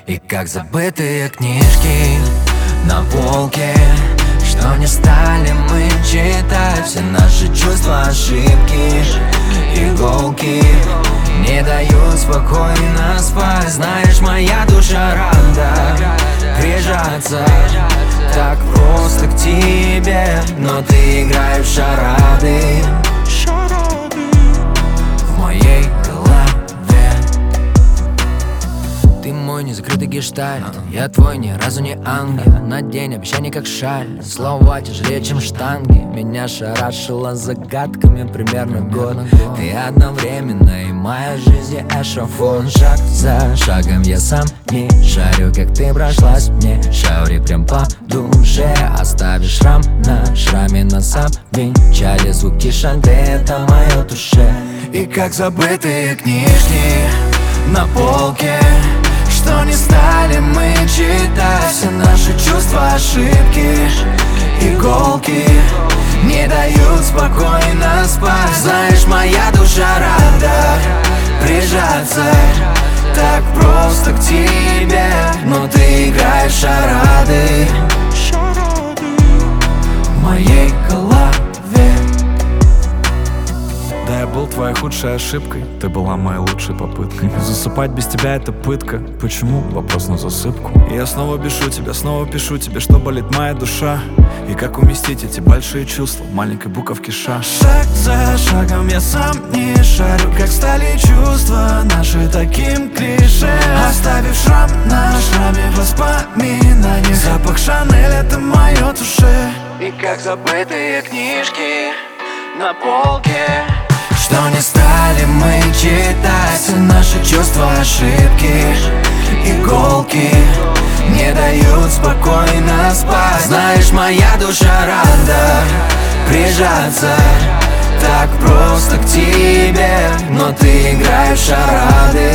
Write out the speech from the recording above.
И как забытые книжки на полке, что не стали мы читать. Все наши чувства, ошибки, иголки не дают спокойно спать. Знаешь, моя душа рада прижаться так просто к тебе, но ты играешь в шарады в моей голове. Ты мой незакрытый гештальт, я твой ни разу не ангел. На день обещаний как шаль, слова тяжелее, чем штанги. Меня шарашило загадками примерно год. Ты одновременно и моя жизнь, и эшафон. Шаг за шагом я сам не шарю, как ты прошлась мне шаури прям по душе. Оставишь шрам на шраме, нас обвенчали звуки шанте, это мое душе. И как забытые книжки на полке, что не стали мы читать. Все наши чувства, ошибки, иголки не дают спокойно спать. Знаешь, моя душа рада прижаться так просто к тебе, но ты играешь в шарады в моей голове. Да, я был твоей худшей ошибкой, ты была моей лучшей попыткой. Засыпать без тебя это пытка. Почему? Вопрос на засыпку. И я снова пишу тебе, снова пишу тебе, что болит моя душа. И как уместить эти большие чувства в маленькой буковке ша. Шаг за шагом я сам не шарю, как стали чувства наши таким клише. Оставив шрам на шраме воспоминаний, запах Шанель — это мое душе. И как забытые книжки на полке, что не стали мы читать. Все наши чувства, ошибки, иголки не дают спокойно спать. Знаешь, моя душа рада прижаться так просто к тебе, но ты играешь в шарады